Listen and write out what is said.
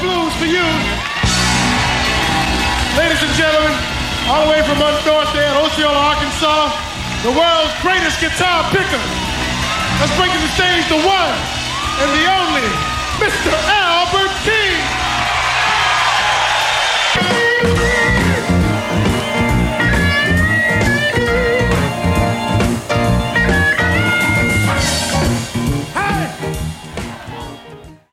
blues for you. Ladies and gentlemen, all the way from up north there in Osceola, Arkansas, the world's greatest guitar picker. Let's bring to the stage the one and the only